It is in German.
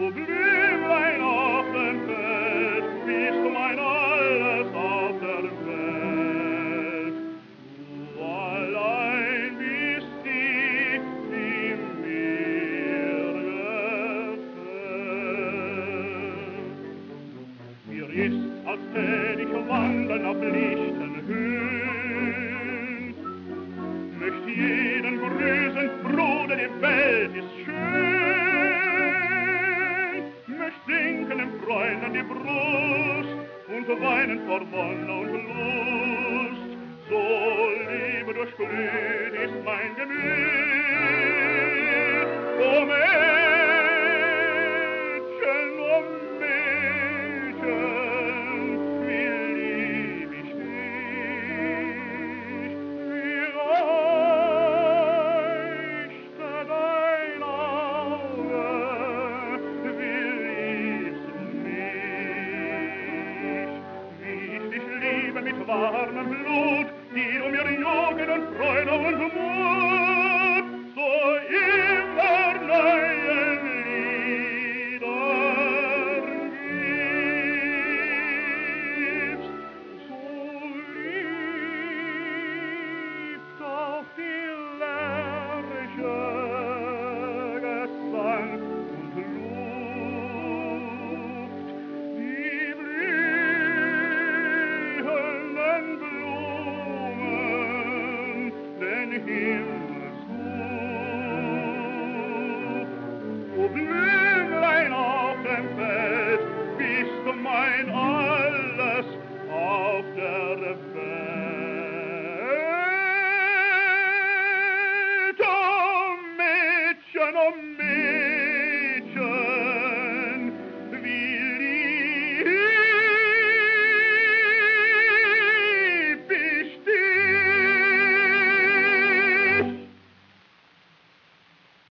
Blümlein auf dem Feld, bist du mein Alles auf der Welt. Du allein bist die mir gefällt. Mir ist, als tät ich wandern auf lichten Höhen, möcht jeden grüßen, Bruder, die Welt ist schön. Möcht sinken dem Freund an die Brust und weinen vor Wonne und Lust. So Liebe durchglüht ist mein Gemüt. O Mädchen, wie lieb ich dich, wie leuchte dein Auge, wie liebst du mich, wie ich dich liebe mit warmem Blut, die du mir Jugend und Freude und Mut, so immer neue Lieder gibst. So liebt auch die Lerche Gesang und Luft, die blühenden Blumen, den Himmel